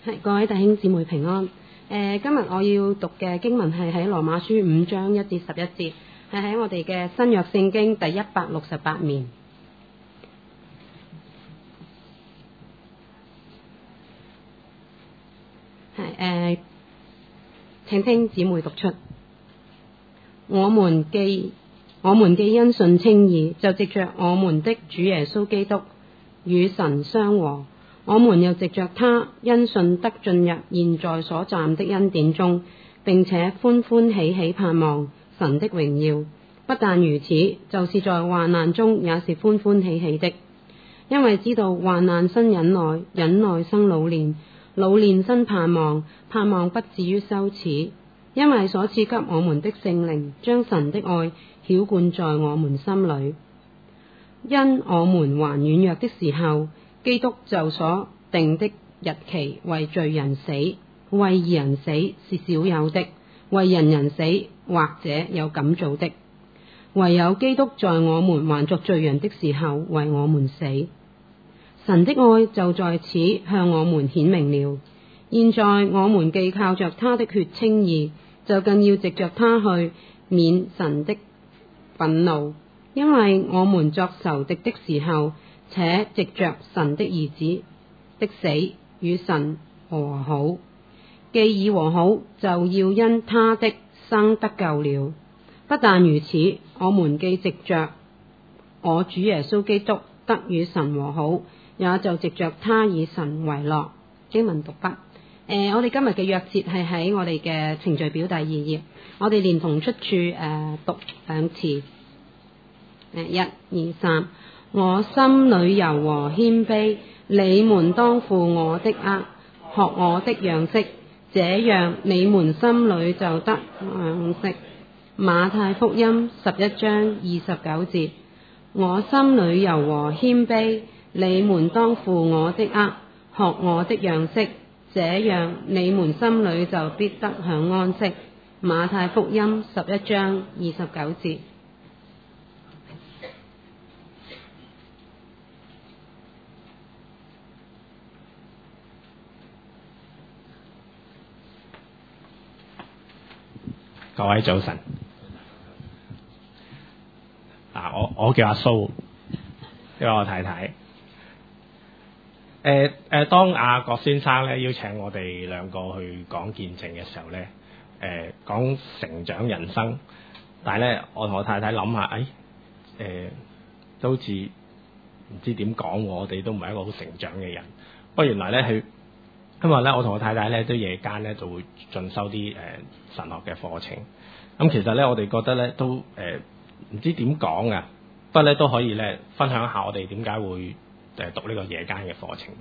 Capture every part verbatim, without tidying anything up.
係各位弟兄姊妹平安。誒、呃，今日我要讀嘅經文係喺羅馬書五章一至十一節，係喺我哋嘅新約聖經第一百六十八面。係誒、呃，請聽姊妹讀出。我們既我們既因信稱義，就藉着我們的主耶穌基督與神相和。我們又藉着他因信得進入現在所站的恩典中，並且歡歡喜喜盼望神的榮耀。不但如此，就是在患難中也是歡歡喜喜的，因為知道患難生忍耐，忍耐生老練，老練生盼望，盼望不至於羞恥。因為所賜給我們的聖靈將神的愛澆灌在我們心裏。因我們還軟弱的時候，基督就所定的日期為罪人死，為義人死是少有的，為人人死或者有敢做的。唯有基督在我們還作罪人的時候為我們死。神的愛就在此向我們顯明了。現在我們既靠着他的血稱義，就更要藉着他去免神的憤怒，因為我們作仇敵的時候，且藉着神的兒子的死與神和好。既已和好，就要因他的生得救了。不但如此，我們既藉着我主耶穌基督得與神和好，也就藉着他以神為樂。經文讀畢。誒、呃，我哋今日嘅約節係喺我哋嘅程序表第二頁，我哋連同出處誒、呃、讀兩次。誒、呃，一、二、三。我心裏柔和謙卑，你們當負我的軛，學我的樣式，這樣你們心裏就得樣式。馬太福音十一章二十九節。我心裏柔和謙卑，你們當負我的軛，學我的樣式，這樣你們心裏就必得享安息。馬太福音十一章二十九節。 各位早晨。啊，我我叫阿蘇，呢個我太太。誒、呃、誒、呃，當阿郭先生咧邀請我哋兩個去講見證嘅時候咧，誒、呃、講成長人生，但係咧我同我太太諗下，誒、哎、誒、呃、都好似唔知點講，我哋都唔係一個好成長嘅人。不過原來咧佢，因為咧我同我太太咧都夜間咧就會進修啲誒、呃、神學嘅課程。咁其實咧我哋覺得咧都誒。呃唔知點講啊，不過咧都可以咧分享下我哋點解會誒讀呢個夜間嘅課程。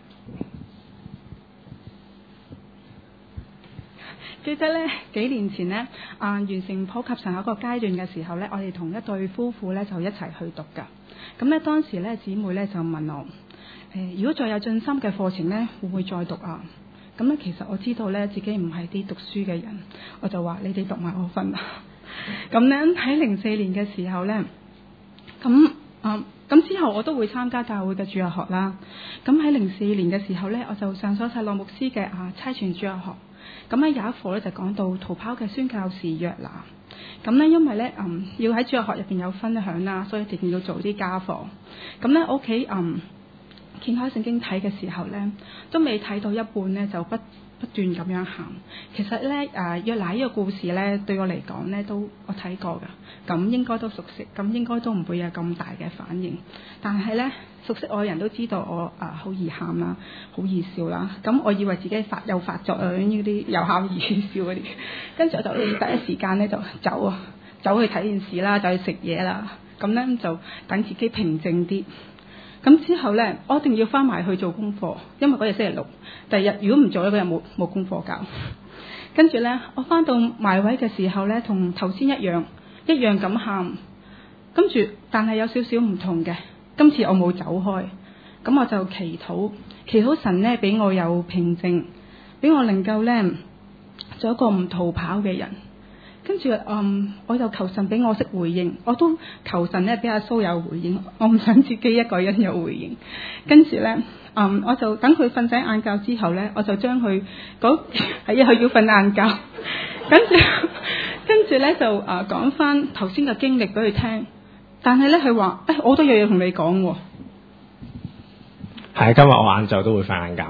記得咧幾年前咧啊、呃、完成普及神學一個階段嘅時候咧，我哋同一對夫婦咧就一齊去讀噶。咁咧當時咧姊妹咧就問我誒、呃，如果再有進深嘅課程咧，會唔會再讀啊？咁咧其實我知道咧自己唔係啲讀書嘅人，我就話你哋讀埋我份啊。咁咧喺零四年嘅時候咧，咁啊咁之後我都會參加教會嘅主日學啦。咁喺零四年嘅時候咧，我就上咗晒羅牧師嘅啊差傳主日學。咁咧有一課咧就講到逃跑嘅宣教士約拿。咁咧因為咧嗯要喺主日學入邊有分享啦，所以一定要做啲家課。咁咧屋企嗯掀開聖經睇嘅時候咧，都未睇到一半咧就不。不斷咁樣喊，其實咧誒約拿呢個故事咧對我嚟講咧都我睇過㗎，咁應該都熟悉，咁應該都唔會有咁大嘅反應。但係咧熟悉我嘅人都知道我誒好、呃、易喊啦，好易笑啦。咁我以為自己發又發作啊，呢啲又喊又笑嗰啲，跟住我就第一時間咧就走啊，走去睇電視啦，走去食嘢啦。咁咧就等自己平靜啲。咁之後咧，我一定要翻埋去做功課，因為嗰日星期六。第二日如果唔做咧，嗰日冇冇功課教。跟住咧，我翻到埋位嘅時候咧，同頭先一樣，一樣咁喊。跟住，但係有少少唔同嘅。今次我冇走開，咁我就祈禱，祈禱神咧俾我有平靜，俾我能夠咧做一個唔逃跑嘅人。 跟住嗯，我就求神俾我識回應，我都求神咧俾阿蘇有回應，我唔想自己一個人有回應。跟住咧，嗯，我就等佢瞓醒晏覺之後咧，我就將佢嗰係啊，佢要瞓晏覺，跟住跟住咧就啊講翻頭先嘅經歷俾佢聽。但係咧，佢話誒，我都有嘢同你講喎。 係，今日我晏晝都會瞓晏覺。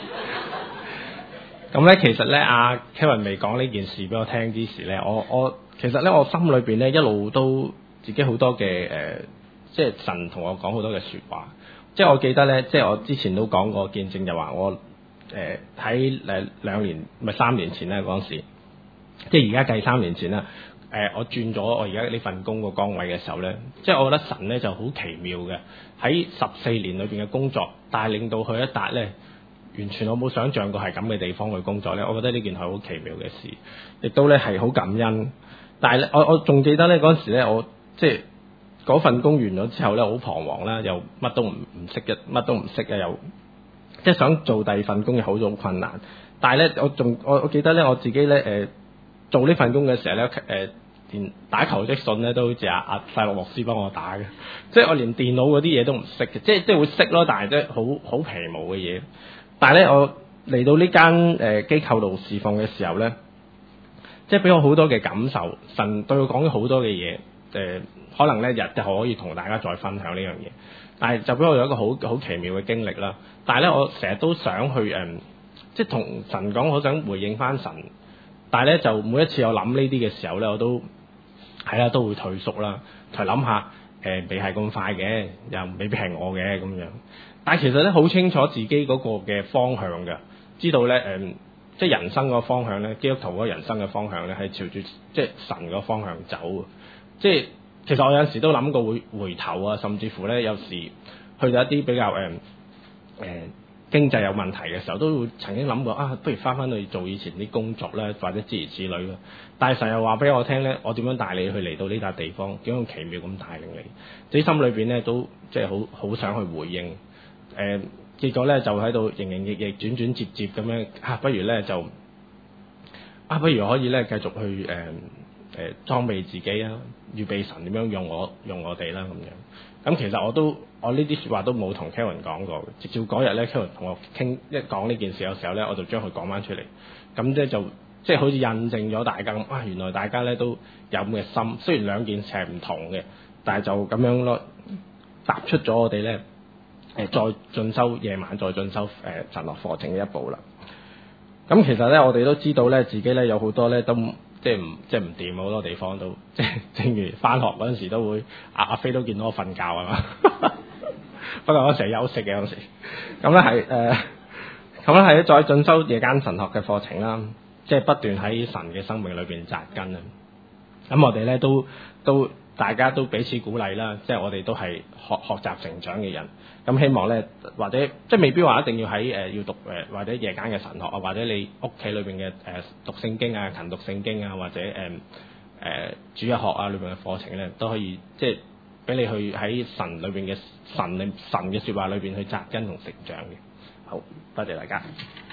咁咧，其實咧，阿 Kevin 未講呢件事俾我聽之時咧，我我其實咧，我心裏邊咧一路都自己好多嘅誒、呃，即係神同我講好多嘅説話。即係我記得咧，即係我之前都講過見證，就話我誒喺誒兩年唔係三年前咧嗰陣時，即係而家計三年前啦。誒、呃，我轉咗我而家呢份工個崗位嘅時候咧，即係我覺得神咧就好奇妙嘅，喺十四年裏邊嘅工作帶領到去一笪咧，完全我冇想象過係咁嘅地方去工作咧。我覺得呢件係好奇妙嘅事，亦都咧係好感恩。但係咧，我我仲記得咧嗰陣時咧，我即係嗰份工完咗之後咧，好彷徨啦，又乜都唔唔識嘅，乜都唔識嘅，又即係想做第二份工又好咗好困難。但係咧，我仲我我記得咧，我自己咧誒、呃、做呢份工嘅時候咧誒。呃連打求職信咧都好似阿阿細樂牧師幫我打嘅，即係我連電腦嗰啲嘢都唔識嘅，即係即係會識咯，但係即係好好皮毛嘅嘢。但係咧，我嚟到呢間誒機構度侍奉嘅時候咧，即係俾我好多嘅感受，神對我講咗好多嘅嘢，誒、呃、可能咧日就可以同大家再分享呢樣嘢。但係就俾我有一個好好奇妙嘅經歷啦。但係咧，我成日都想去誒、呃，即係同神講，我想回應翻神。但係咧，就每一次我諗呢啲嘅時候咧，我都係啦，都會退縮啦，就諗下誒，未係咁快嘅，又未必係我嘅咁樣。但係其實咧，好清楚自己嗰個嘅方向嘅，知道咧誒、呃，即係人生個方向咧，基督徒嗰個人生嘅方向咧，係朝住即係神個方向走。即係其實我有陣時都諗過會回頭啊，甚至乎咧有時去到一啲比較誒誒、呃呃、經濟有問題嘅時候，都會曾經諗過啊，不如翻返去做以前啲工作咧，或者諸如此類咯。但係神又話俾我聽咧，我點樣帶你去嚟到呢笪地方，點樣奇妙咁帶領你？自己心裏邊咧都即係好好想去回應。誒、呃，結果咧就喺度營營役役、轉轉接接咁樣啊，不如咧就啊，不如可以咧繼續去誒誒、呃呃、裝備自己啊，預備神點樣用我用我哋啦咁樣。咁其實我都我呢啲説話都冇同 Kevin 講過嘅，直至嗰日咧 Kevin 同我傾一講呢件事嘅時候咧，我就將佢講翻出嚟。咁即係就即係好似印證咗大家咁啊，原來大家咧都有咁嘅心，雖然兩件事係唔同嘅，但係就咁樣咯，踏出咗我哋咧誒再進修夜晚再進修誒、呃、神學課程嘅一步啦。咁其實咧我哋都知道咧自己咧有好多咧都即係唔即係唔掂，好多地方都即係正如返學嗰陣時都會阿阿飛都見到我瞓覺啊嘛，不過我成日休息嘅嗰陣時，咁咧係誒咁咧係再進修夜間神學嘅課程啦，即係不斷喺神嘅生命裏邊扎根啊。咁我哋咧都都大家都彼此鼓勵啦，即係我哋都係學學習成長嘅人。咁希望咧或者即係未必話一定要喺誒、呃、要讀誒、呃、或者夜間嘅神學啊，或者你屋企裏邊嘅誒讀聖經啊、勤讀聖經啊，或者誒誒、呃、主日學啊裏邊嘅課程咧，都可以即係俾你去喺神裏邊嘅神嘅神嘅説話裏邊去扎根同成長嘅。好，多謝大家。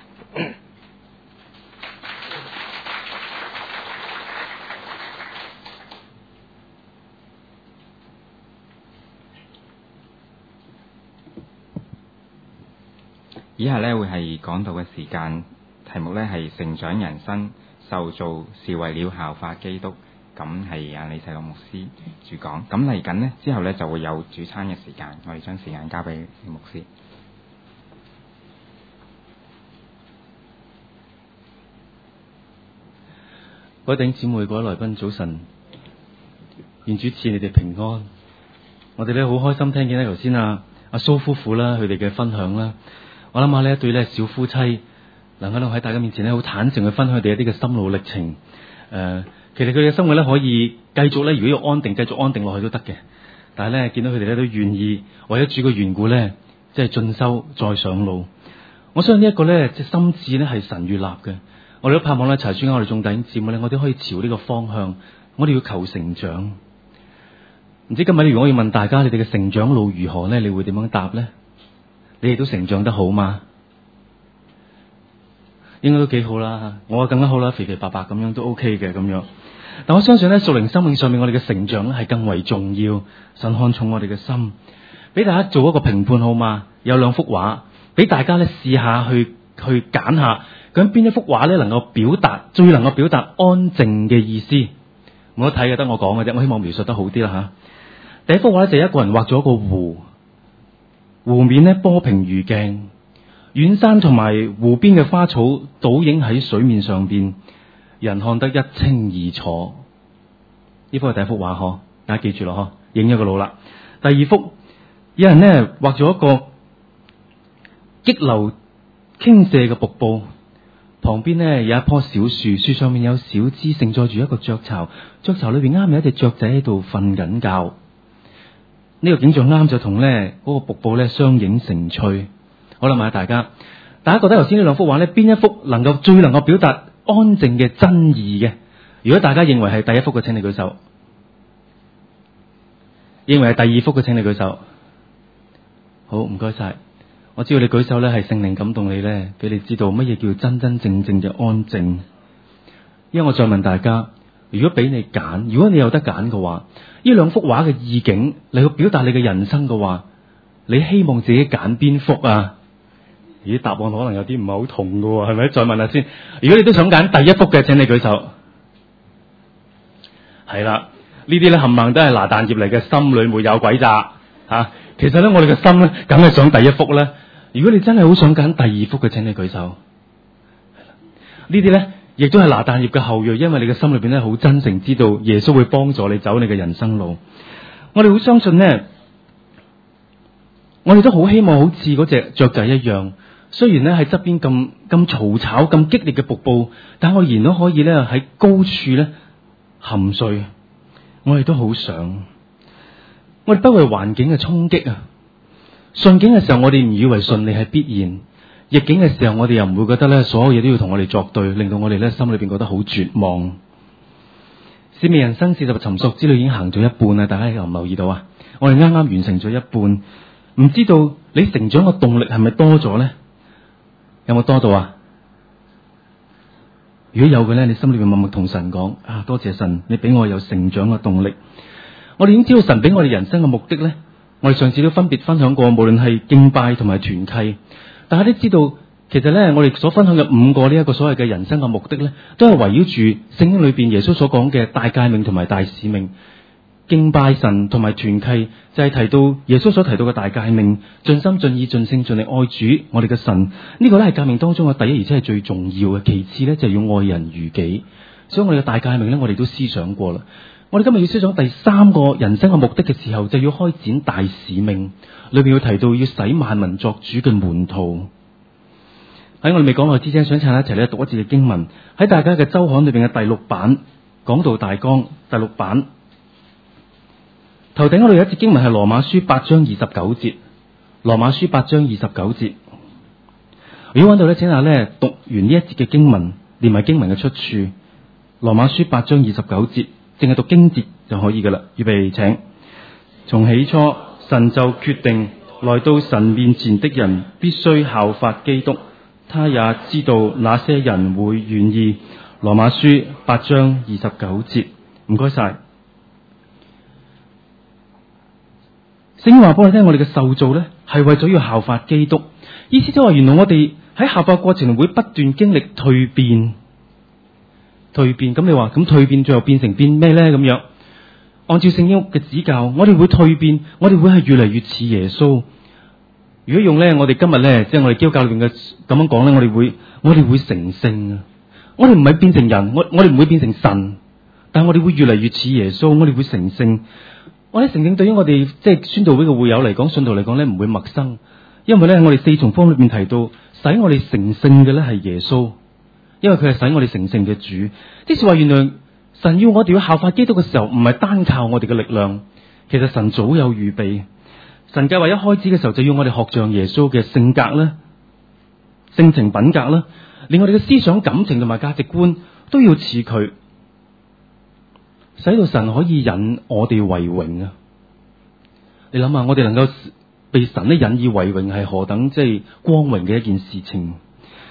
以下咧會係講道嘅時間，題目咧係成長人生，受造是為了效法基督。咁係阿李世樂牧師主講。咁嚟緊呢，之後咧就會有主餐嘅時間，我哋將時間交俾牧師。 各位弟兄姊妹、各位來賓，早晨，願主賜你哋平安。我哋咧好開心聽見咧頭先啊阿蘇夫婦啦，佢哋嘅分享啦。我諗下呢一對咧小夫妻，能夠喺大家面前咧好坦誠去分享佢哋一啲嘅心路歷程。誒、呃，其實佢哋嘅生活咧可以繼續咧，如果要安定，繼續安定落去都得嘅。但係咧見到佢哋咧都願意為咗主嘅緣故咧，即係進修再上路。我相信呢一個咧，即係心志咧係神預立嘅。我哋都盼望咧，查書啱我哋眾弟兄姊妹咧，我哋可以朝呢個方向，我哋要求成長。唔知今日如果我要問大家，你哋嘅成長路如何咧？你會點樣答咧？你哋都成長得好嗎？ 應該都幾好啦。我更加好啦，肥肥白白咁樣都 OK 嘅咁樣。但我相信咧，屬靈生命上面我哋嘅成長咧係更為重要。神看重我哋嘅心，俾大家做一個評判好嘛？有兩幅畫，俾大家咧試下去去揀下，咁邊一幅畫咧能夠表達最能夠表達安靜嘅意思？冇得睇嘅，得我講嘅啫。我希望描述得好啲啦吓。第一幅畫咧就係一個人畫咗一個湖，湖面咧波平如鏡，遠山同埋湖邊嘅花草倒影喺水面上邊，人看得一清二楚。呢幅係第一幅畫嗬，大家記住咯嗬，影咗個腦啦。第二幅，有人咧畫咗一個激流傾瀉嘅瀑布，旁邊咧有一棵小樹，樹上面有小枝承載住一個雀巢，雀巢裏邊啱有一隻雀仔喺度瞓緊覺。呢個景象啱就同咧嗰個瀑布咧相映成趣。好啦，問下大家，大家覺得頭先呢兩幅畫咧，邊一幅能夠最能夠表達安靜嘅真意嘅？如果大家認為係第一幅嘅，請你舉手；認為係第二幅嘅，請你舉手。好，唔該晒。我知道你舉手咧係聖靈感動你咧，俾你知道乜嘢叫真真正正嘅安靜。因為我再問大家，如果俾你揀，如果你有得揀嘅話，呢兩幅畫嘅意境嚟去表達你嘅人生嘅話，你希望自己揀邊幅啊？咦，答案可能有啲唔係好同嘅，係咪？再問下先。如果你都想揀第一幅嘅，請你舉手。係啦，呢啲咧冚唪唥都係拿但業嚟嘅，心裏沒有鬼詐吓、啊。其實咧，我哋嘅心咧，梗係想第一幅咧。如果你真係好想揀第二幅嘅，請你舉手。呢啲咧，亦都係拿但業嘅後裔，因為你嘅心裏邊咧好真誠，知道耶穌會幫助你走你嘅人生路。我哋好相信咧，我哋都好希望好似嗰隻雀仔一樣，雖然咧喺側邊咁咁嘈吵、咁激烈嘅瀑布，但我仍然都可以咧喺高處咧含睡。我哋都好想，我哋不為環境嘅衝擊啊！順境嘅時候，我哋唔以為順利係必然；逆境嘅時候，我哋又唔會覺得咧，所有嘢都要同我哋作對，令到我哋咧心裏邊覺得好絕望。使命人生四十尋索之旅已經行咗一半啦，大家有冇留意到啊？我哋啱啱完成咗一半，唔知道你成長嘅動力係咪多咗咧？有冇多到啊？如果有嘅咧，你心裏邊默默同神講啊，多謝神，你俾我有成長嘅動力。我哋已經知道神俾我哋人生嘅目的咧。我哋上次都分別分享過，無論係敬拜同埋團契，大家都知道，其實咧，我哋所分享嘅五個呢一個所謂嘅人生嘅目的咧，都係圍繞住聖經裏邊耶穌所講嘅大誡命同埋大使命。敬拜神同埋團契就係提到耶穌所提到嘅大誡命，盡心盡意盡性盡力愛主我哋嘅神，呢個咧係誡命當中嘅第一，而且係最重要嘅。其次咧就係要愛人如己。所以我哋嘅大誡命咧，我哋都思想過啦。我哋今日要思想第三個人生嘅目的嘅時候，就要開展大使命。裏邊要提到要使萬民作主嘅門徒。喺我哋未講落之前，想請大家一齊咧讀一節嘅經文，喺大家嘅周刊裏邊嘅第六版講道大綱第六版頭頂嗰度有一節經文係羅馬書八章二十九節。羅馬書八章二十九節，如果揾到咧，請下咧讀完呢一節嘅經文，連埋經文嘅出處。羅馬書八章二十九節。淨係讀經節就可以噶啦。預備請。從起初，神就決定來到神面前的人必須效法基督，他也知道那些人會願意。羅馬書八章二十九節。唔該晒。聖經話俾我哋聽，我哋嘅受造咧係為咗要效法基督，意思就係話原來我哋喺效法過程會不斷經歷蛻變。蛻變，咁你話咁蛻變最後變成變咩咧？咁樣按照聖經嘅指教，我哋會蛻變，我哋會係越嚟越似耶穌。如果用咧我哋今日咧，即係我哋基督教裏邊嘅咁樣講咧，我哋會我哋會成聖啊！我哋唔係變成人，我我哋唔會變成神，但係我哋會越嚟越似耶穌，我哋會成聖。我哋成聖對於我哋即係宣道會嘅會友嚟講，信徒嚟講咧唔會陌生，因為咧我哋四重方裏邊提到，使我哋成聖嘅咧係耶穌。因為佢係使我哋成聖嘅主，即是話原來神要我哋要效法基督嘅時候，唔係單靠我哋嘅力量，其實神早有預備。神計劃一開始嘅時候，就要我哋學像耶穌嘅性格啦、性情品格啦，令我哋嘅思想、感情同埋價值觀都要似佢，使到神可以引我哋為榮啊！你諗下，我哋能夠被神咧引以為榮，係何等即係光榮嘅一件事情。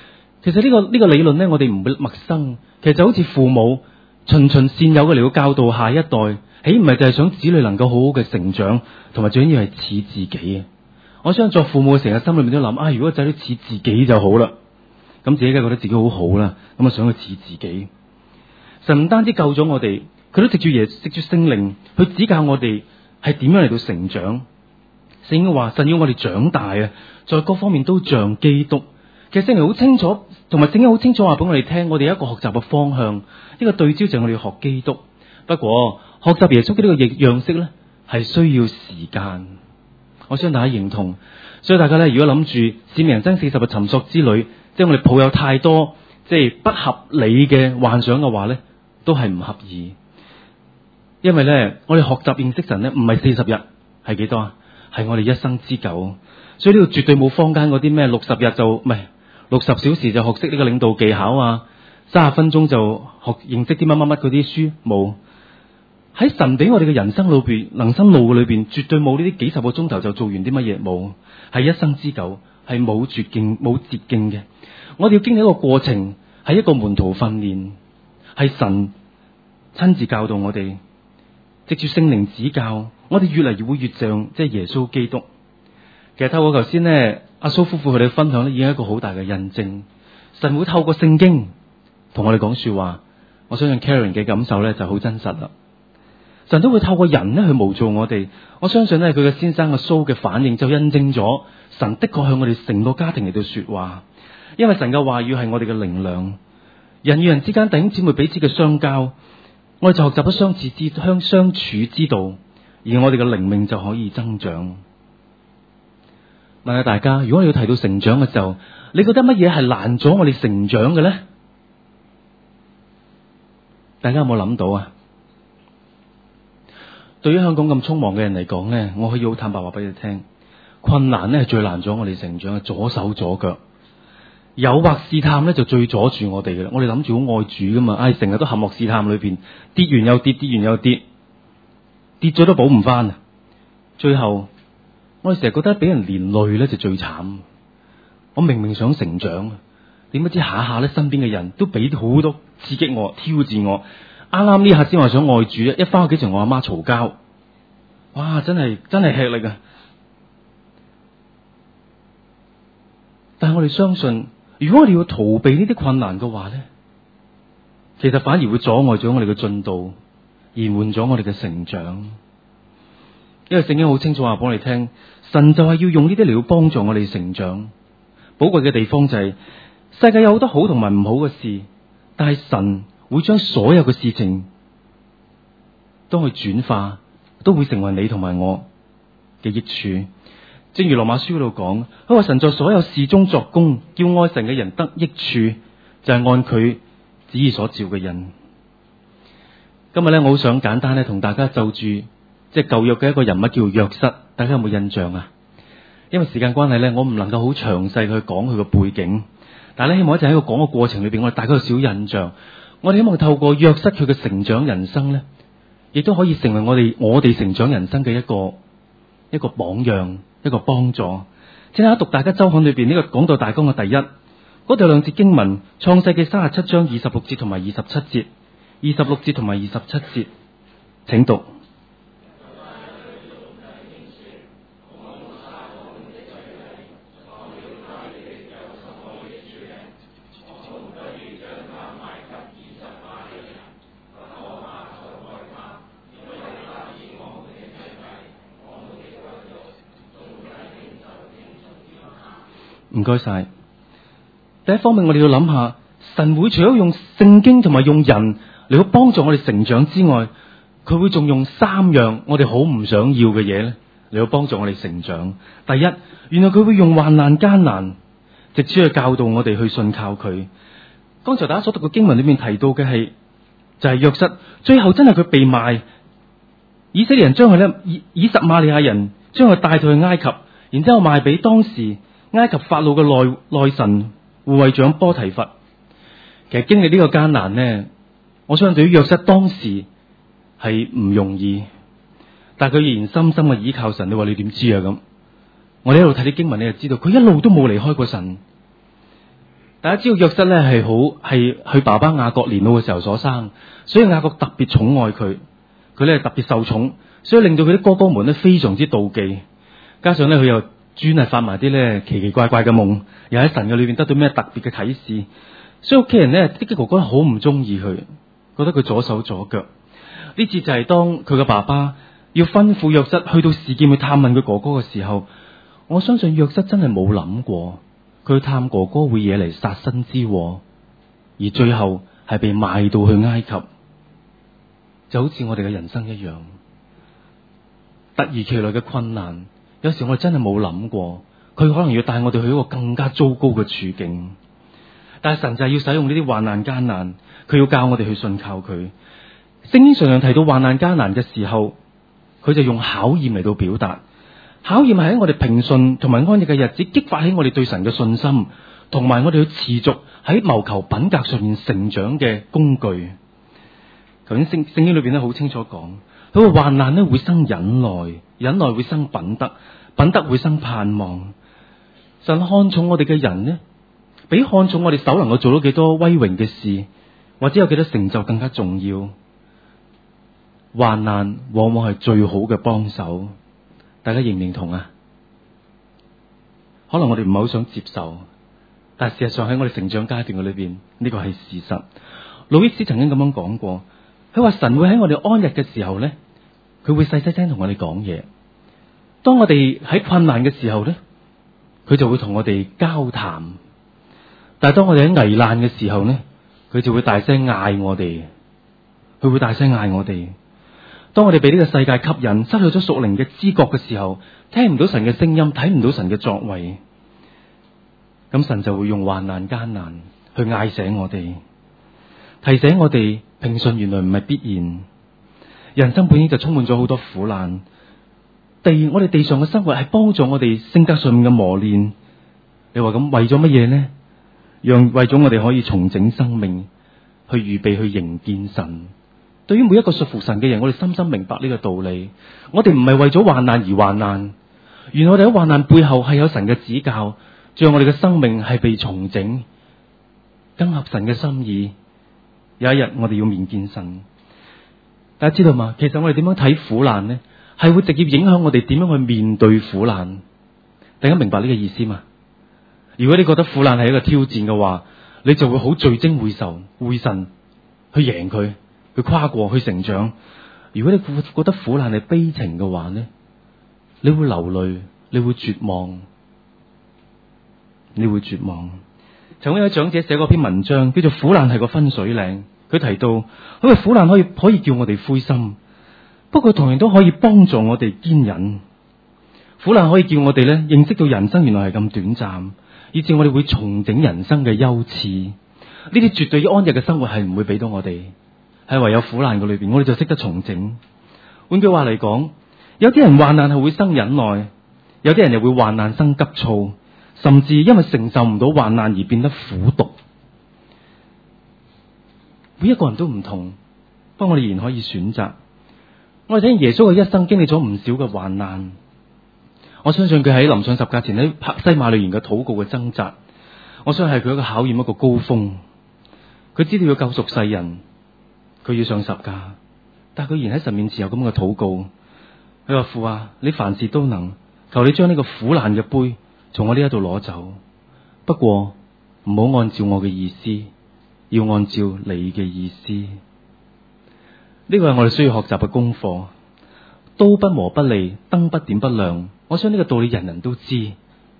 其實呢、這個呢、這個理論呢，我哋唔會陌生。其實就好似父母循循善誘嘅嚟到教導下一代，豈唔係就係想子女能夠好好嘅成長，同埋最緊要係似自己啊！我相信作父母嘅成日心裏面都諗啊，如果仔女似自己就好啦，咁自己梗係覺得自己好好啦，咁啊想去似自己。神唔單止救咗我哋，佢都藉住耶藉住聖靈去指教我哋係點樣嚟到成長。聖經話神要我哋長大啊，在各方面都像基督。其實聖靈好清楚，同埋聖經好清楚話俾我哋聽，我哋有一個學習嘅方向，呢個對焦就係我哋要學基督。不過學習耶穌嘅呢個樣式咧，係需要時間。我相信大家認同，所以大家咧，如果諗住使命人生四十日尋索之旅，即係我哋抱有太多即係不合理嘅幻想嘅話咧，都係唔合意。因為咧，我哋學習認識神咧，唔係四十日，係幾多啊？係我哋一生之久。所以呢度絕對冇坊間嗰啲咩六十日就唔係六十小時就學識呢個領導技巧啊，三十分鐘就學認識啲乜乜乜嗰啲書，冇。喺神俾我哋嘅人生路邊，人生路裏邊，絕對冇呢啲幾十個鐘頭就做完啲乜嘢，冇。係一生之久，係冇絕境、冇捷徑嘅。我哋要經歷一個過程，係一個門徒訓練，係神親自教導我哋，藉住聖靈指教，我哋越嚟越會越像即係耶穌基督。其實透過頭先咧，阿蘇夫婦佢哋分享咧，已經係一個好大嘅印證。神會透過聖經同我哋講說話，我相信 Karen 嘅感受咧就好真實啦。神都會透過人咧去模造我哋，我相信咧佢嘅先生阿蘇嘅反應就印證咗神的確向我哋成個家庭嚟到說話，因為神嘅話語係我哋嘅靈糧，人與人之間弟兄姊妹彼此嘅相交，我哋就學習咗相似之相相處之道，而我哋嘅靈命就可以增長。問下大家，如果你要提到成長嘅時候，你覺得乜嘢係難咗我哋成長嘅咧？大家有冇諗到啊？對於香港咁匆忙嘅人嚟講咧，我可以好坦白話俾你聽，困難咧係最難咗我哋成長嘅，左手左腳，誘惑試探咧就最阻住我哋嘅啦。我哋諗住好愛主噶嘛，唉、哎，成日都陷落試探裏邊，跌完又跌，跌完又跌，跌咗都補唔翻啊！最後我哋成日覺得俾人連累咧就最慘。我明明想成長，點不知下下咧身邊嘅人都俾好多刺激我、挑戰我。啱啱呢下先話想愛主，一翻屋企同我阿媽嘈交，哇！真係真係吃力啊！但係我哋相信，如果我哋要逃避呢啲困難嘅話咧，其實反而會阻礙咗我哋嘅進度，延緩咗我哋嘅成長。因為聖經好清楚話俾我哋聽，神就係要用呢啲嚟到幫助我哋成長。寶貴嘅地方就係、是、世界有好多好同埋唔好嘅事，但係神會將所有嘅事情都去轉化，都會成為你同埋我嘅益處。正如羅馬書嗰度講，佢話神在所有事中作工，叫愛神嘅人得益處，就係、是、按佢旨意所召嘅人。今日咧，我好想簡單咧同大家就住即係舊約嘅一個人物叫約瑟，大家有冇印象啊？因為時間關係咧，我唔能夠好詳細去講佢個背景，但係咧希望一陣喺個講嘅過程裏邊，我哋大家有少少印象。我哋希望透過約瑟佢嘅成長人生咧，亦都可以成為我哋我哋成長人生嘅一個一個榜樣，一個幫助。請大家讀大家周刊裏邊呢個講道大綱嘅第一，嗰度兩節經文，創世記三十七章二十六節同埋二十七節，二十六節同埋二十七節，請讀。唔該晒。第一方面，我哋要諗下，神會除咗用聖經同埋用人嚟到幫助我哋成長之外，佢會仲用三樣我哋好唔想要嘅嘢咧嚟到幫助我哋成長。第一，原來佢會用患難艱難，直接去教導我哋去信靠佢。剛才大家所讀嘅經文裏面提到嘅係就係約瑟，最後真係佢被賣，以色列人將佢咧以以實瑪利亞人將佢帶到去埃及，然之後賣俾當時埃及法老嘅內內臣護衛長波提乏。其實經歷呢個艱難呢，我相信對於約瑟當時係唔容易，但係佢仍然深深嘅倚靠神。你話你點知啊？咁我哋一路睇啲經文，你就知道佢一路都冇離開過神。 大家知道約瑟咧係好係佢爸爸雅各年老嘅時候所生，所以雅各特別寵愛佢，佢咧特別受寵，所以令到佢啲哥哥們咧非常之妒忌。加上咧佢又專係發埋啲咧奇奇怪怪嘅夢，又喺神嘅裏邊得到咩特別嘅啟示，所以屋企人咧啲哥哥好唔中意佢，覺得佢左手左腳。呢次就係當佢嘅爸爸要吩咐約瑟去到示劍去探問佢哥哥嘅時候，我相信約瑟真係冇諗過佢探哥哥會惹嚟殺身之禍，而最後係被賣到去埃及，就好似我哋嘅人生一樣，突如其來嘅困難，有時我哋真係冇諗過佢可能要帶我哋去一個更加糟糕嘅處境，但係神就係要使用呢啲患難艱難，佢要教我哋去信靠佢。聖經常常提到患難艱難嘅時候，佢就用考驗嚟到表達。考驗係喺我哋平順同埋安逸嘅日子，激發起我哋對神嘅信心，同埋我哋去持續喺謀求品格上面成長嘅工具。頭先聖聖經裏邊咧好清楚講，佢話患難咧會生忍耐，忍耐會生品德，品德會生盼望。神看重我哋嘅人呢，比看重我哋手能夠做到幾多威榮嘅事，或者有幾多成就更加重要。患難往往係最好嘅幫手，大家認唔認同啊？可能我哋唔係好想接受，但係事實上喺我哋成長階段嘅裏邊，呢個係事實。路易斯曾經咁樣講過，佢話神會喺我哋安逸嘅時候咧，佢會細細聲同我哋講嘢；當我哋喺困難嘅時候咧，佢就會同我哋交談。但係當我哋喺危難嘅時候咧，佢就會大聲嗌我哋，佢會大聲嗌我哋。當我哋被呢個世界吸引，失去咗屬靈嘅知覺嘅時候，聽唔到神嘅聲音，睇唔到神嘅作為，咁神就會用患難艱難去嗌醒我哋，提醒我哋平順原來唔係必然，人生本應就充滿咗好多苦難。地我哋地上嘅生活係幫助我哋性格上面嘅磨練。你話咁為咗乜嘢呢？讓為咗我哋可以重整生命，去預備去迎見神。對於每一個信服神嘅人，我哋深深明白呢個道理。我哋唔係為咗患難而患難，原來我哋喺患難背後係有神嘅指教，讓我哋嘅生命係被重整，更合神嘅心意。有一日我哋要面見神，大家知道嘛？其實我哋點樣睇苦難呢？係會直接影響我哋點樣去面對苦難。大家明白呢個意思嘛？如果你覺得苦難係一個挑戰嘅話，你就會好聚精會神、會神去贏佢。去跨過去成長。如果你覺得苦難係悲情嘅話呢，你會流淚，你會絕望，你會絕望。曾經有長者寫過篇文章，叫做《苦難係個分水嶺》。佢提到，因為苦難可以可以叫我哋灰心，不過同樣都可以幫助我哋堅忍。苦難可以叫我哋咧認識到人生原來係咁短暫，以至我哋會重整人生嘅優次。呢啲絕對安逸嘅生活係唔會俾到我哋。係唯有苦難嘅裏邊，我哋就識得重整。換句話嚟講，有啲人患難係會生忍耐，有啲人又會患難生急躁，甚至因為承受唔到患難而變得苦毒。每一個人都唔同，不過我哋仍然可以選擇。我哋睇耶穌嘅一生經歷咗唔少嘅患難，我相信佢喺臨上十架前喺帕西馬利園嘅禱告嘅掙扎，我相信係佢一個考驗，一個高峰。佢知道要救贖世人。佢要上十架，但係佢仍然喺神面前有咁嘅禱告。佢話父啊，你凡事都能，求你將呢個苦難嘅杯從我呢一度攞走。不過唔好按照我嘅意思，要按照你嘅意思。呢個係我哋需要學習嘅功課。刀不磨不利，燈不點不亮。我想呢個道理人人都知。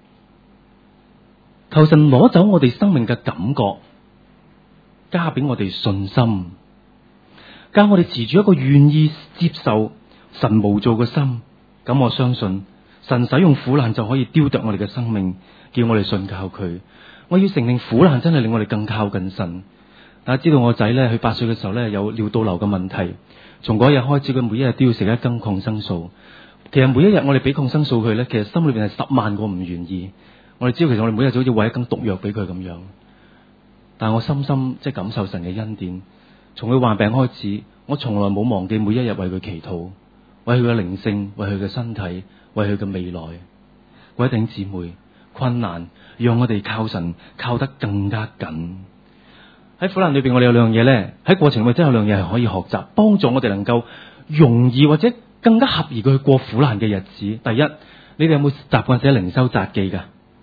求神攞走我哋生命嘅感覺，加俾我哋信心。教我哋持住一個願意接受神無造嘅心，咁我相信神使用苦難就可以雕琢我哋嘅生命，叫我哋信靠佢。我要承認苦難真係令我哋更靠近神。大家知道我仔咧，佢八歲嘅時候咧有尿道瘤嘅問題，從嗰日開始佢每一日都要食一羹抗生素。其實每一日我哋俾抗生素佢咧，其實心裏邊係十萬個唔願意。我哋知道其實我哋每日就好似餵一羹毒藥俾佢咁樣，但係我深深即係感受神嘅恩典。從佢患病開始，我從來冇忘記每一日為佢祈禱，為佢嘅靈性，為佢嘅身體，為佢嘅未來。各位弟兄姊妹， 困難，讓我哋靠神靠得更加緊。喺苦難裏邊，我哋有兩樣嘢咧，喺過程裏真係有兩樣嘢係可以學習，幫助我哋能夠容易或者更加合宜去過苦難嘅日子。第一，你哋有冇習慣寫靈修札記噶？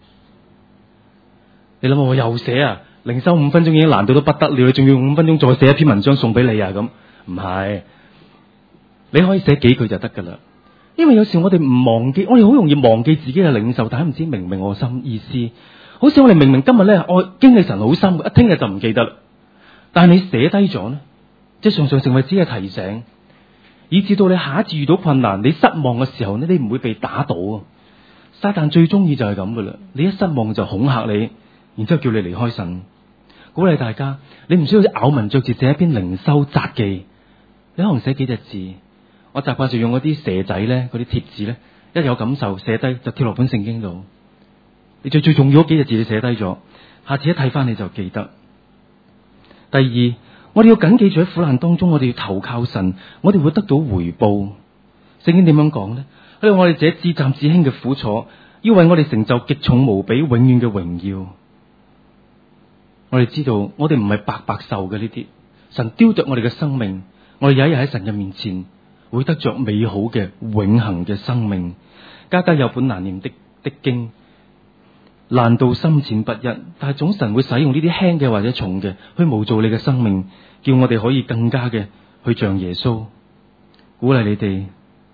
你諗我又寫啊？靈修五分鐘已經難到都不得了，你仲要五分鐘再寫一篇文章送俾你啊？咁唔係，你可以寫幾句就得噶啦。因為有時我哋唔忘記，我哋好容易忘記自己嘅領受，但係唔知明唔明我心意思。好似我哋明明今日咧，我經歷神好深，一聽日就唔記得啦。但係你寫低咗呢，即係常常成為自己嘅提醒，以至到你下一次遇到困難、你失望嘅時候呢，你唔會被打倒啊！撒旦最中意就係咁噶啦，你一失望就恐嚇你，然之後叫你離開神。鼓勵大家，你唔需要咬文嚼字寫一篇靈修札記，你可能寫幾隻字。我習慣就用嗰啲蛇仔咧，嗰啲貼紙咧，一有感受寫低就貼落本聖經度。你最最重要嗰幾隻字你寫低咗，下次一睇翻你就記得。第二，我哋要謹記住喺苦難當中，我哋要投靠神，我哋會得到回報。聖經點樣講呢？喺度我哋這至暫至輕嘅苦楚，要為我哋成就極重無比、永遠嘅榮耀。我哋知道，我哋唔係白白受嘅呢啲，神雕琢我哋嘅生命，我哋有一日喺神嘅面前會得着美好嘅永恆嘅生命。家家有本難念的的經，難到深淺不一，但係總神會使用呢啲輕嘅或者重嘅去模造你嘅生命，叫我哋可以更加嘅去像耶穌。鼓勵你哋，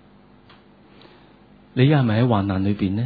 你而家係咪喺患難裏邊呢？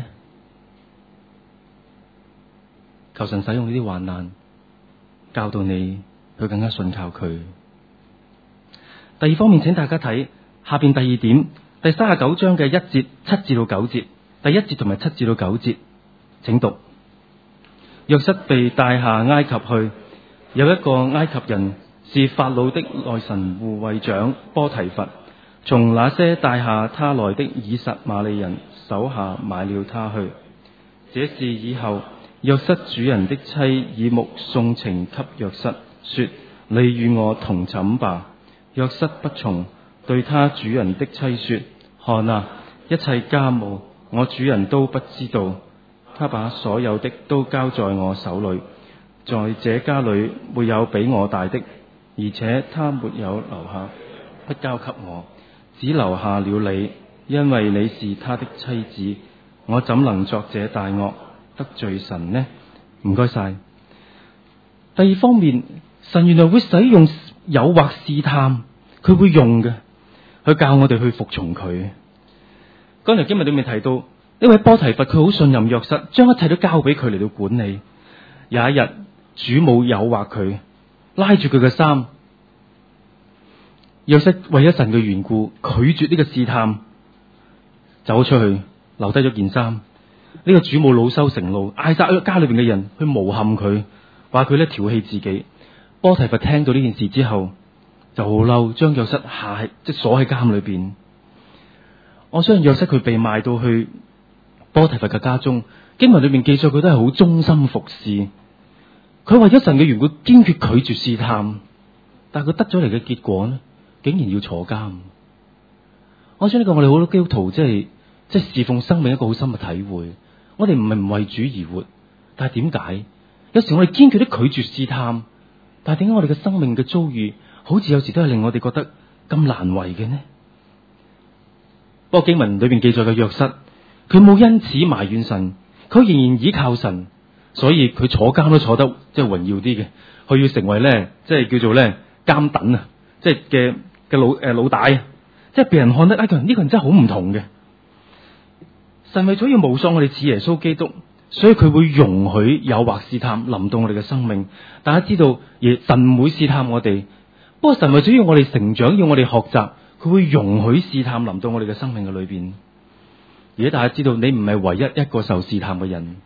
求神使用呢啲患難，教導你去更加信靠佢。第二方面，請大家睇下邊第二點，第三十九章嘅一節七至到九節，第一節同埋七至到九節，請讀。約瑟被帶下埃及去，有一個埃及人是法老的內臣護衛長波提乏，從那些帶下他來的以實瑪利人手下買了他去。這事以後，約瑟主人的妻以目送情給約瑟，說：你與我同寢吧。約瑟不從，對他主人的妻說：看啊，一切家務我主人都不知道，他把所有的都交在我手裏，在這家裏沒有比我大的，而且他沒有留下不交給我，只留下了你，因為你是他的妻子，我怎能作這大惡得罪神呢？唔該晒。第二方面，神原來會使用誘惑試探，佢會用嘅，去教我哋去服從佢。剛才經文裏面提到，呢位波提乏佢好信任約瑟，將一切都交俾佢嚟到管理。有一日，主母誘惑佢，拉住佢嘅衫，約瑟為咗神嘅緣故，拒絕呢個試探，走出去，留低咗件衫。呢個主母惱羞成怒，嗌晒家裏邊嘅人去誣陷佢，話佢咧調戲自己。波提乏聽到呢件事之後，就好嬲，將約瑟下即係鎖喺監裏邊。我相信約瑟佢被賣到去波提乏嘅家中，經文裏面記載佢都係好忠心服侍。佢為咗神嘅緣故，堅決拒絕試探，但係佢得咗嚟嘅結果呢，竟然要坐監。我想呢個我哋好多基督徒即係即係侍奉生命一個好深嘅體會。我哋唔係唔為主而活，但係點解有時我哋堅決地拒絕試探，但係點解我哋嘅生命嘅遭遇好似有時都係令我哋覺得咁難為嘅呢？不過經文裏邊記載嘅約瑟，佢冇因此埋怨神，佢仍然倚靠神，所以佢坐監都坐得即係榮耀啲嘅。佢要成為咧即係叫做咧監躉啊，即係嘅嘅老誒、呃、老大啊，即係俾人看得呢個人呢個人真係好唔同嘅。神為咗要模塑我哋似耶穌基督，所以佢會容許誘惑試探臨到我哋嘅生命。大家知道，耶神唔會試探我哋，不過神為咗要我哋成長，要我哋學習，佢會容許試探臨到我哋嘅生命嘅裏邊。而家大家知道，你唔係唯一一個受試探嘅人。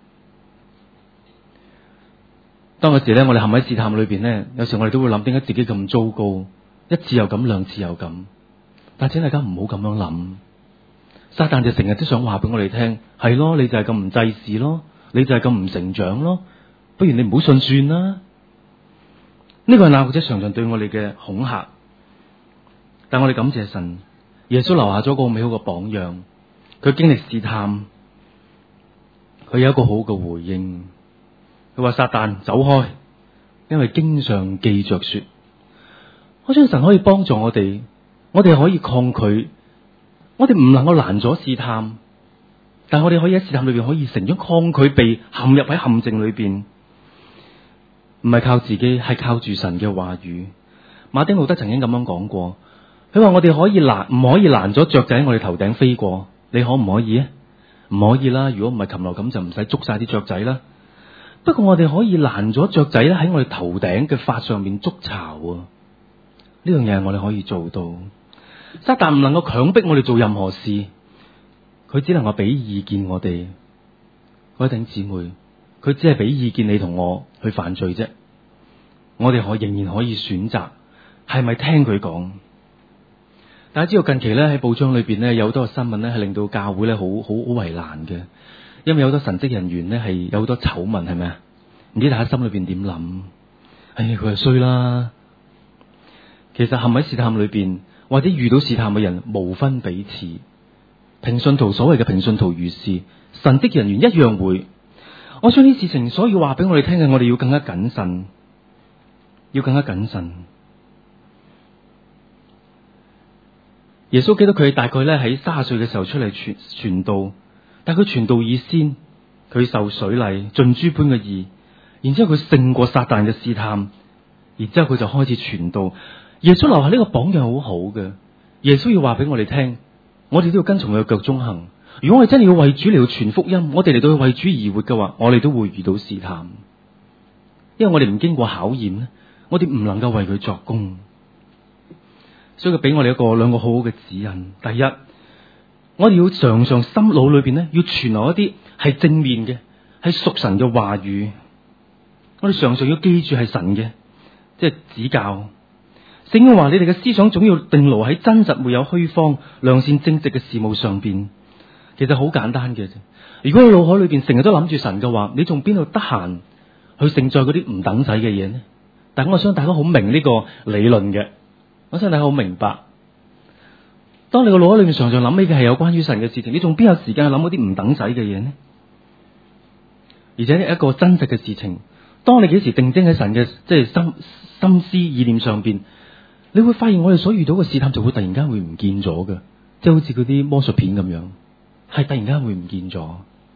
當嗰時咧，我哋陷喺試探裏邊咧，有時我哋都會諗，點解自己咁糟糕？一次又咁，兩次又咁。但係請大家唔好咁樣諗。撒旦就成日都想話俾我哋聽，係咯，你就係咁唔濟事咯，你就係咁唔成長咯，不如你唔好信算啦。呢個係那或者常常對我哋嘅恐嚇，但我哋感謝神，耶穌留下咗個美好嘅榜樣。佢經歷試探， 佢有一個好嘅回應。佢話：撒旦走開，因為經上記着說。我相信神可以幫助我哋，我哋可以抗拒，我哋唔能夠攔阻試探，但係我哋可以喺試探裏邊可以成長抗拒，被陷入喺陷阱裏邊。唔係靠自己，係靠住神嘅話語。馬丁路德曾經咁樣講過，佢話我哋可以攔，唔可以攔咗雀仔喺我哋頭頂飛過，你可唔可以啊？唔可以啦，如果唔係禽流感就唔使捉晒啲雀仔啦。不過我哋可以攔咗雀仔咧喺我哋頭頂嘅髮上面築巢啊！呢樣嘢我哋可以做到。撒旦唔能夠強迫我哋做任何事，佢只能夠俾意見我哋。各位弟兄姊妹，佢只係俾意見你同我去犯罪啫。我哋可仍然可以選擇係咪聽佢講。大家知道近期咧喺報章裏邊咧有好多新聞咧係令到教會咧好好好為難嘅，因為有好多神職人員咧係有好多醜聞，係咪啊？唔知大家心裏邊點諗？哎，佢係衰啦。其實陷喺試探裏邊或者遇到試探嘅人無分彼此。平信徒所謂嘅平信徒如是，神職人員一樣會。我想呢事情所以話俾我哋聽嘅，我哋要更加謹慎，要更加謹慎。耶穌記得佢大概咧喺卅歲嘅時候出嚟傳傳道，但佢傳道以先，佢受水禮，盡諸般嘅義，然之後佢勝過撒旦嘅試探，然之後佢就開始傳道。耶穌留下呢個榜樣好好嘅，耶穌要話俾我哋聽，我哋都要跟從佢嘅腳蹤行。如果我哋真係要為主嚟到傳福音，我哋嚟到去為主而活嘅話，我哋都會遇到試探，因為我哋唔經過考驗咧，我哋唔能夠為佢作工。所以佢俾我哋一個兩個好好嘅指引。第一，我哋要常常心腦裏邊咧，要存留一啲係正面嘅，係屬神嘅話語。我哋常常要記住係神嘅，即係指教。聖經話：你哋嘅思想總要定牢喺真實、沒有虛謊、良善正直嘅事務上邊。其實好簡單嘅啫。如果你腦海裏邊成日都諗住神嘅話，你仲邊度得閒去承載嗰啲唔等使嘅嘢呢？但我相信大家好明呢個理論嘅。我相信大家好明白，當你個腦海裏面常常諗起嘅係有關於神嘅事情，你仲邊有時間去諗嗰啲唔等使嘅嘢呢？而且一個真實嘅事情，當你幾時定睛喺神嘅即係心心思意念上邊，你會發現我哋所遇到嘅試探就會突然間會唔見咗嘅，即係好似嗰啲魔術片咁樣，係突然間會唔見咗。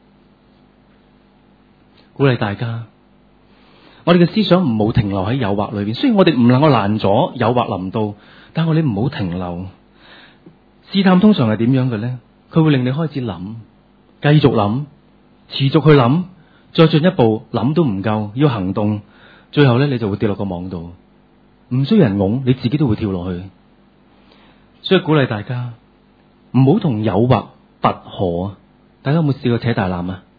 鼓勵大家，我哋嘅思想唔好停留喺誘惑裏邊，雖然我哋唔能夠攔阻誘惑臨到，但係我哋唔好停留。試探通常係點樣嘅咧？佢會令你開始諗，繼續諗，持續去諗，再進一步諗都唔夠，要行動，最後咧你就會跌落個網度，唔需要人拱，你自己都會跳落去。所以鼓勵大家唔好同誘惑拔河。大家有冇試過扯大纜啊？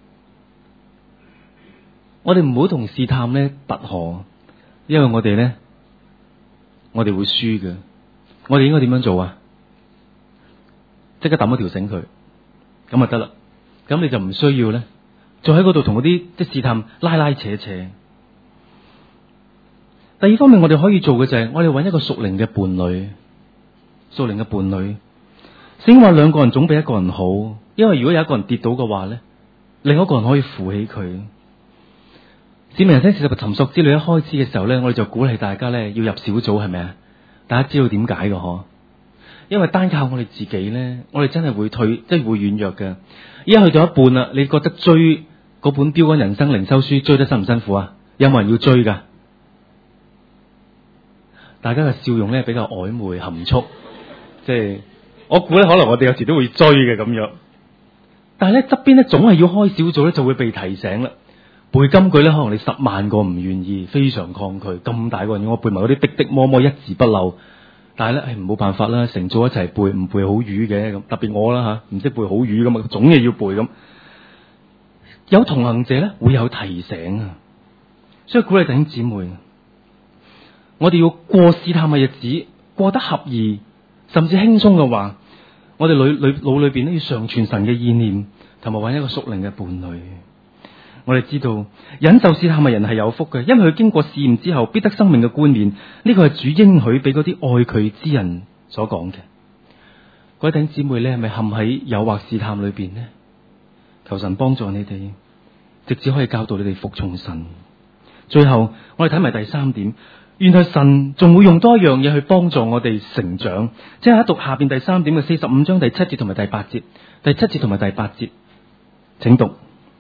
我哋唔好同試探咧拔河，因為我哋咧，我哋會輸嘅。我哋應該點樣做啊？即刻抌一條繩佢，咁就得啦。咁你就唔需要咧，再喺嗰度同嗰啲即係試探拉拉扯扯。第二方面，我哋可以做嘅就係、是、我哋揾一個屬靈嘅伴侶，屬靈嘅伴侶。聖經話兩個人總比一個人好，因為如果有一個人跌倒嘅話咧，另一個人可以扶起佢。市民人聽四十尋索之旅一開始嘅時候咧，我哋就鼓勵大家咧要入小組，係咪啊？大家知道點解嘅嗬？因為單靠我哋自己咧，我哋真係會退，即係會軟弱嘅。依家去到一半啦，你覺得追嗰本標杆人生靈修書追得辛唔辛苦啊？有冇人要追噶？大家嘅笑容咧比較曖昧含蓄，即係我估咧可能我哋有時都會追嘅咁樣。但係咧側邊咧總係要開小組咧，就會被提醒啦。背金句咧，可能你十萬個唔願意，非常抗拒。咁大個人要我背埋嗰啲滴滴摸摸一字不漏，但係咧，係冇辦法啦，成組一齊背，唔背好瘀嘅咁。特別我啦吓，唔識背好瘀咁啊，總係要背咁。有同行者咧，會有提醒啊。所以鼓勵弟兄姊妹，我哋要過試探嘅日子，過得合宜，甚至輕鬆嘅話，我哋腦裏腦裏邊咧要常存神嘅意念，同埋揾一個屬靈嘅伴侶。我哋知道忍受試探嘅人係有福嘅，因為佢經過試驗之後必得生命嘅冠冕。呢個係主應許俾嗰啲愛佢之人所講嘅。各位弟兄姊妹咧，係咪陷喺誘惑試探裏邊呢？ 求神幫助你哋，直至可以教導你哋服從神。最後，我哋睇埋第三點，原來神仲會用多一樣嘢去幫助我哋成長。即係一讀下邊第三點嘅四十五章第七節同埋第八節，第七節同埋第八節，請讀。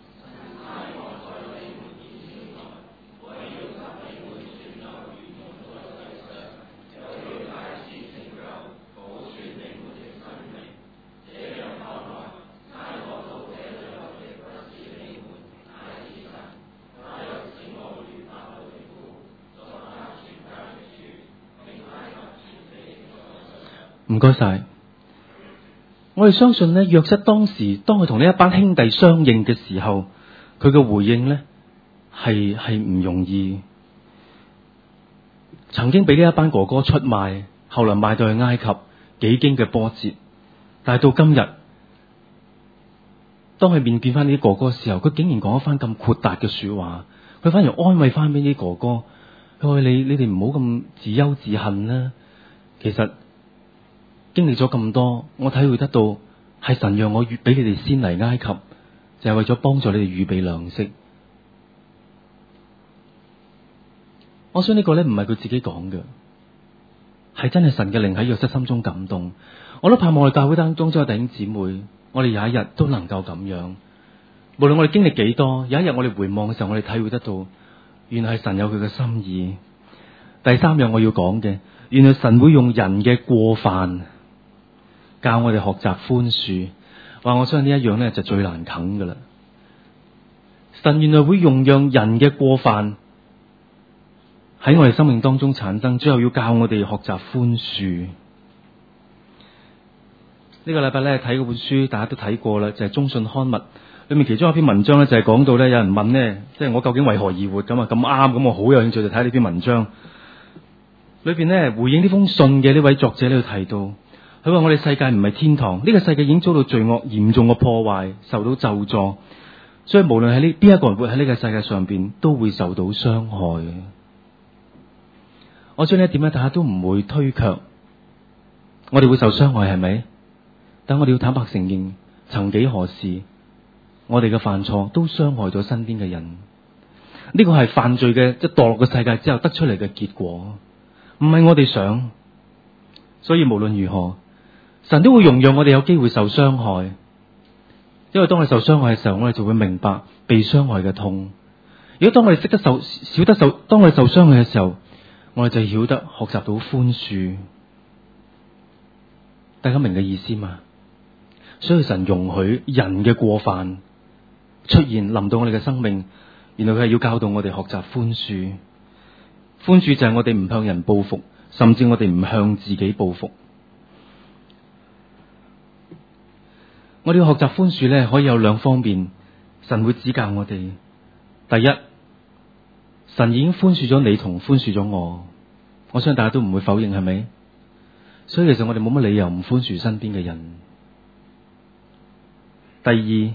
唔該晒，我哋相信咧，約瑟當時當佢同呢一班兄弟相應嘅時候，佢嘅回應咧係係唔容易。曾經俾呢一班哥哥出賣，後來賣到去埃及，幾經嘅波折。但係到今日，當佢面見翻呢啲哥哥嘅時候，佢竟然講一番咁豁達嘅說話，佢反而安慰翻俾呢啲哥哥，佢話你你哋唔好咁自憂自恨啦。其實經歷咗咁多，我體會得到係神讓我預俾你哋先嚟埃及，就係為咗幫助你哋預備糧食。我想呢個咧唔係佢自己講嘅，係真係神嘅靈喺約瑟心中感動。我都盼望我哋教會當中嘅弟兄姊妹，我哋有一日都能夠咁樣。無論我哋經歷幾多，有一日我哋回望嘅時候，我哋體會得到，原來係神有佢嘅心意。第三樣我要講嘅，原來神會用人嘅過犯教我哋學習寬恕。話我相信呢一樣咧就最難啃噶啦。神原來會用讓人嘅過犯喺我哋生命當中產生，最後要教我哋學習寬恕。呢個禮拜咧睇嗰本書，大家都睇過啦，就係中信刊物裏面其中一篇文章咧，就係講到咧，有人問咧，即係我究竟為何而活咁啊？咁啱咁，我好有興趣就睇呢篇文章。裏邊咧回應呢封信嘅呢位作者呢度提到，佢話我哋世界唔係天堂，呢個世界已經遭到罪惡嚴重嘅破壞，受到咒詛，所以無論喺呢邊一個人活喺呢個世界上邊，都會受到傷害。我將呢一點咧，大家都唔會推卻，我哋會受傷害係咪？但我哋要坦白承認，曾幾何時，我哋嘅犯錯都傷害咗身邊嘅人。呢個係犯罪嘅即係墮落嘅世界之後得出嚟嘅結果，唔係我哋想。所以無論如何，神都會容讓我哋有機會受傷害，因為當我哋受傷害嘅時候，我哋就會明白被傷害嘅痛。如果當我哋識得受曉得受，當我哋受傷害嘅時候，我哋就曉得學習到寬恕。大家明嘅意思嘛？所以神容許人嘅過犯出現臨到我哋嘅生命，原來佢係要教導我哋學習寬恕。寬恕就係我哋唔向人報復，甚至我哋唔向自己報復。我哋要學習寬恕咧，可以有兩方面，神會指教我哋。第一，神已經寬恕咗你同寬恕咗我，我相信大家都唔會否認，係咪？所以其實我哋冇乜理由唔寬恕身邊嘅人。第二，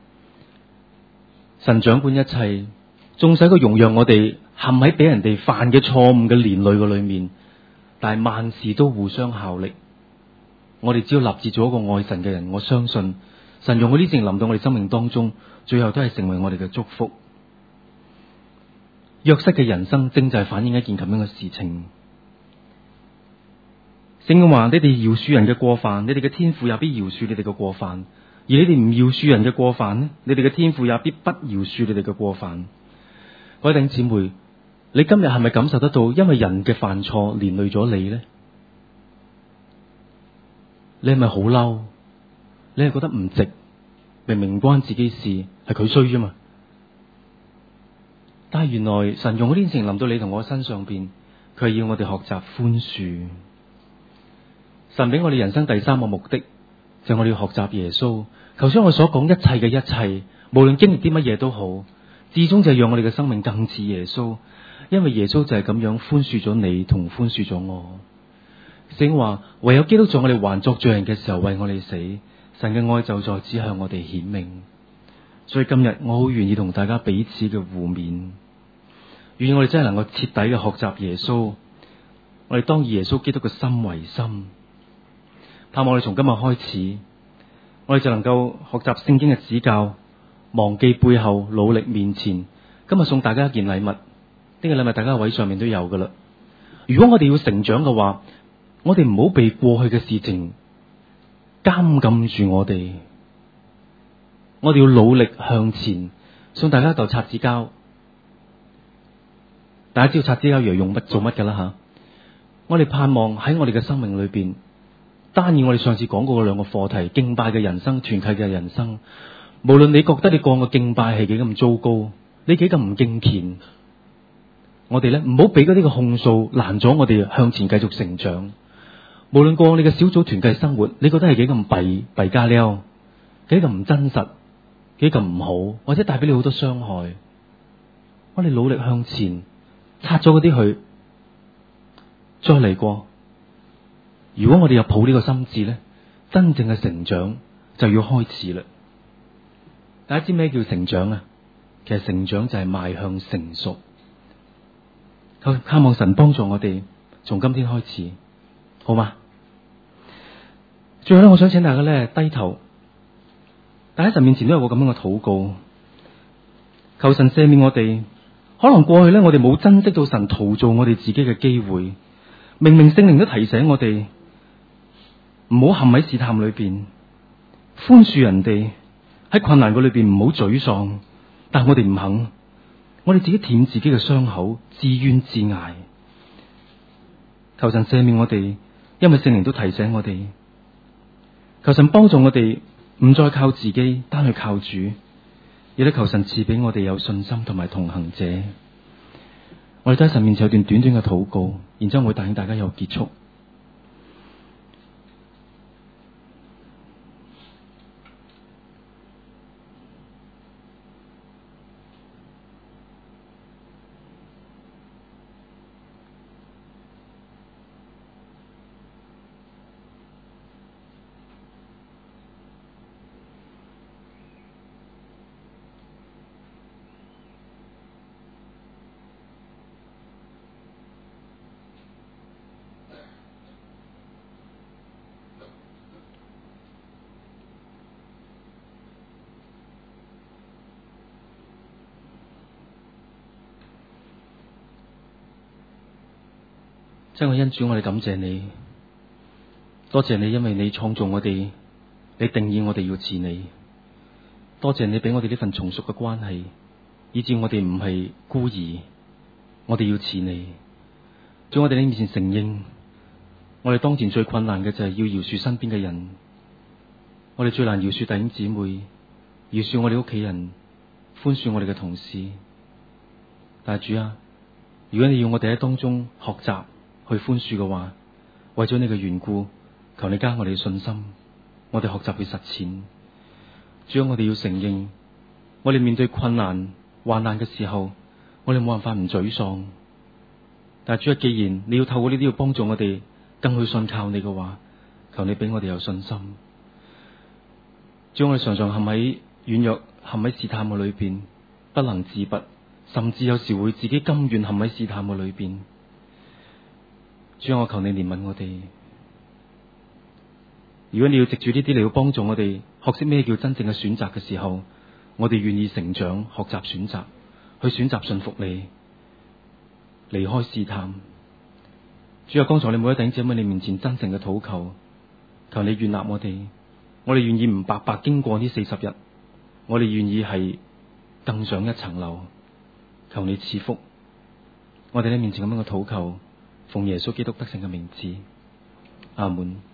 神掌管一切，縱使佢容讓我哋陷喺俾人哋犯嘅錯誤嘅連累嘅裏面，但係萬事都互相效力。我哋只要立志做一個愛神嘅人，我相信神用嗰啲正臨到我哋生命當中，最後都係成為我哋嘅祝福。約瑟嘅人生正就係反映一件咁樣嘅事情。聖經話：你哋饒恕人嘅過犯，你哋嘅天父也必饒恕你哋嘅過犯。而你哋唔饒恕人嘅過犯呢？你哋嘅天父也必不饒恕你哋嘅過犯。各位弟兄姊妹，你今日係咪感受得到，因為人嘅犯錯連累咗你呢？你係咪好嬲？你係覺得唔值？明明唔關自己事，係佢衰啫嘛。但係原來神用嗰啲事情臨到你同我身上邊，佢係要我哋學習寬恕。神俾我哋人生第三個目的，就係我哋要學習耶穌。頭先我所講一切嘅一切，無論經歷啲乜嘢都好，至終就係讓我哋嘅生命更似耶穌。因為耶穌就係咁樣寬恕咗你同寬恕咗我。聖經話，唯有基督在我哋還作罪人嘅時候為我哋死，神嘅愛就在此向我哋顯明。所以今日我好願意同大家彼此嘅互勉，願意我哋真係能夠徹底嘅學習耶穌。我哋當以耶穌基督嘅心為心，盼望我哋從今日開始，我哋就能夠學習聖經嘅指教， 忘記背後，努力面前。今日送大家一件禮物，呢個禮物大家位上面都有噶啦。如果我哋要成長嘅話，我哋唔好被過去嘅事情監禁住我哋，我哋要努力向前。送大家一嚿擦紙膠，大家知道擦紙膠要用乜做乜噶啦吓。我哋盼望喺我哋嘅生命裏邊，單以我哋上次講過嘅兩個課題，敬拜嘅人生、團契嘅人生，無論你覺得你過嘅敬拜係幾咁糟糕，你幾咁唔敬虔，我哋咧唔好俾嗰啲嘅控訴攔咗我哋向前繼續成長。無論過你嘅小組團契生活，你覺得係幾咁弊弊加溜，幾咁唔真實，幾咁唔好，或者帶俾你好多傷害，我哋努力向前，拆咗嗰啲去，再嚟過。如果我哋有抱呢個心志咧，真正嘅成長就要開始啦。大家知咩叫成長啊？其實成長就係邁向成熟。求盼望神幫助我哋，從今天開始，好嗎？最後咧，我想請大家咧低頭。大家喺神面前都有個咁樣嘅禱告，求神赦免我哋。可能過去咧，我哋冇珍惜到神陶造我哋自己嘅機會。明明聖靈都提醒我哋，唔好陷喺試探裏邊，寬恕人哋，喺困難嘅裏邊唔好沮喪。但係我哋唔肯，我哋自己舔自己嘅傷口，自怨自艾。求神赦免我哋，因為聖靈都提醒我哋。求神幫助我哋。唔再靠自己，單去靠主，亦都求神賜俾我哋有信心同埋同行者。我哋都喺神面前有段短短嘅禱告，然之後我會帶領大家有結束。親愛恩主，我哋感謝你，多謝你，因為你創造我哋，你定義我哋要似你。多謝你俾我哋呢份從屬嘅關係，以致我哋唔係孤兒，我哋要似你。在我哋呢面前承認，我哋當前最困難嘅就係要饒恕身邊嘅人，我哋最難饒恕弟兄姊妹，饒恕我哋屋企人，寬恕我哋嘅同事。但係主啊，如果你要我哋喺當中學習去寬恕嘅話，為咗你嘅緣故，求你加我哋嘅信心，我哋學習去實踐。主啊，我哋要承認，我哋面對困難患難嘅時候，我哋冇辦法唔沮喪。但係主啊，既然你要透過呢啲要幫助我哋更去信靠你嘅話，求你俾我哋有信心。主啊，我哋常常陷喺軟弱、陷喺試探嘅裏邊，不能自拔，甚至有時會自己甘願陷喺試探嘅裏邊。主啊，我求你憐憫我哋。如果你要藉住呢啲嚟到幫助我哋學識咩叫真正嘅選擇嘅時候，我哋願意成長，學習選擇，去選擇信服你，離開試探。主啊，剛才你每一頂姐妹喺你面前真誠嘅禱求，求你悅納我哋，我哋願意唔白白經過呢四十日，我哋願意係更上一層樓，求你賜福。我哋喺你面前咁樣嘅禱求，奉耶穌基督得勝嘅名字，阿門。